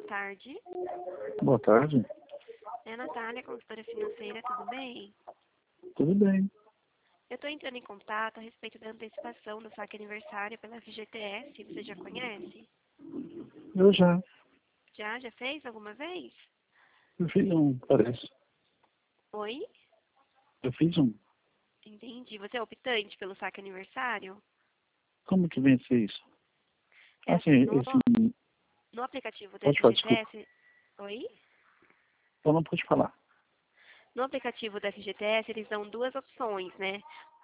tarde. Boa tarde. É a Natália, consultora financeira, tudo bem? Tudo bem. Eu estou entrando em contato a respeito da antecipação do saque aniversário pela FGTS. Você já conhece? Eu já. Já fez alguma vez? Eu fiz um, parece. Oi? Eu fiz um. Entendi. Você é optante pelo saque aniversário? Como que vem a ser isso? É assim, Assim, esse... no aplicativo da Pode falar, desculpa. FGTS... Oi? Então não pode falar. No aplicativo da FGTS, eles dão duas opções, né?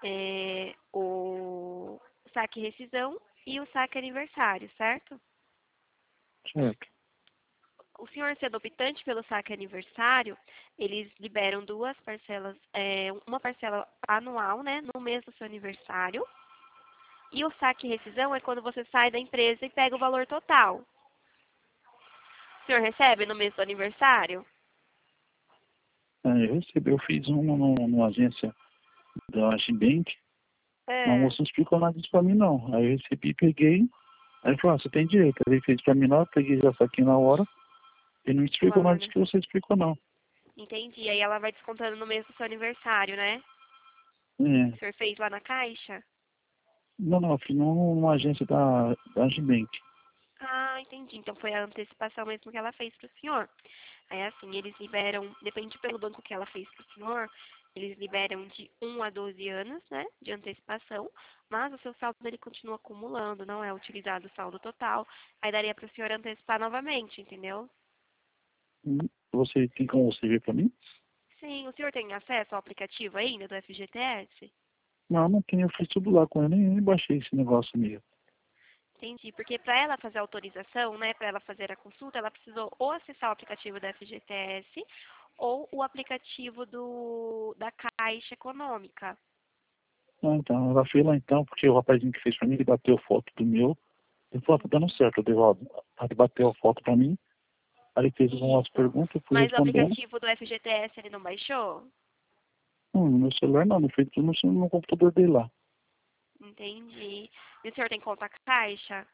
O saque rescisão e o saque aniversário, certo? Certo. O senhor sendo optante pelo saque aniversário, eles liberam duas parcelas, uma parcela anual, né, no mês do seu aniversário. E o saque rescisão é quando você sai da empresa e pega o valor total. O senhor recebe no mês do aniversário? Eu recebi, eu fiz um numa agência da Agibank. A É. moça não explicou nada disso pra mim, não. Aí eu recebi, peguei. Aí ele falou, você tem direito. Aí ele fez pra mim lá, eu peguei já saquei na hora. Ele não O explicou nada valor, disso né? que você explicou, não. Entendi. Aí ela vai descontando no mês do seu aniversário, né? É. O senhor fez lá na Caixa? Não, eu fiz numa agência da Agibank. Ah, entendi. Então foi a antecipação mesmo que ela fez para o senhor. Aí assim, eles liberam, depende pelo banco que ela fez para o senhor, eles liberam de 1 a 12 anos, né, de antecipação, mas o seu saldo ele continua acumulando, não é utilizado o saldo total. Aí daria para o senhor antecipar novamente, entendeu? Você tem como você ver pra mim? Sim, o senhor tem acesso ao aplicativo ainda do FGTS? Não tenho, eu fiz tudo lá com ele, nem baixei esse negócio mesmo. Entendi, porque para ela fazer a autorização, né, para ela fazer a consulta, ela precisou ou acessar o aplicativo da FGTS ou o aplicativo da Caixa Econômica. Ah, então, ela fez lá então, porque o rapazinho que fez pra mim, ele bateu foto do meu, ele falou, tá dando certo, eu dei, ó, ele bateu a foto pra mim, aí ele fez algumas Isso. perguntas, eu fui Mas o respondendo. aplicativo do FGTS ele não baixou? No meu celular não, ele fez tudo no computador dele lá. Entendi. E o senhor tem conta Caixa?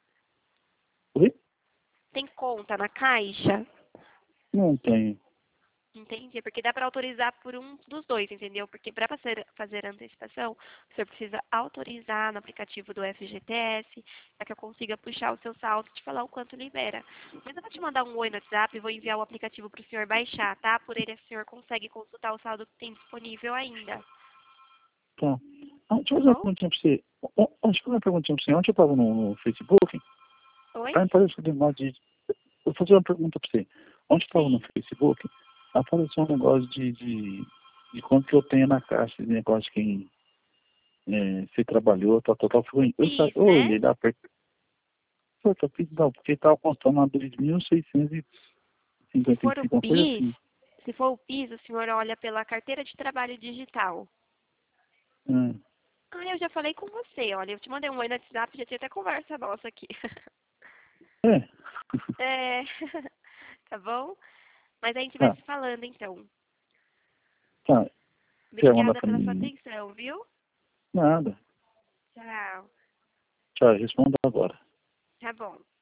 Oi? Tem conta na Caixa? Não tenho. Entendi, porque dá para autorizar por um dos dois, entendeu? Porque para fazer a antecipação, o senhor precisa autorizar no aplicativo do FGTS, para que eu consiga puxar o seu saldo e te falar o quanto libera. Mas eu vou te mandar um oi no WhatsApp e vou enviar o aplicativo para o senhor baixar, tá? Por ele o senhor consegue consultar o saldo que tem disponível ainda, Tá. Ah, deixa eu tá fazer uma bom? perguntinha pra você. Deixa eu fazer uma perguntinha pra você. Ontem eu tava no Facebook, Oi? aí apareceu um negócio de... Eu vou fazer uma pergunta pra você. Ontem eu tava no Sim. Facebook, apareceu um negócio de quanto que eu tenho na caixa, esse negócio de quem você trabalhou, tal. O Eu PIS, né? olhei lá, pô, eu fiz, não, porque estava contando lá 2.655, Se for o uma coisa PIS, assim. se for o PIS, o senhor olha pela carteira de trabalho digital. Hum. Ah, eu já falei com você, olha, eu te mandei um oi no WhatsApp, já tinha até conversa nossa aqui. É, É, tá bom? Mas a gente vai tá, se falando então. tá. Quer mandar Obrigada pra pela sua mim? atenção, viu? Nada. Tchau. Tchau, responda agora. Tá bom.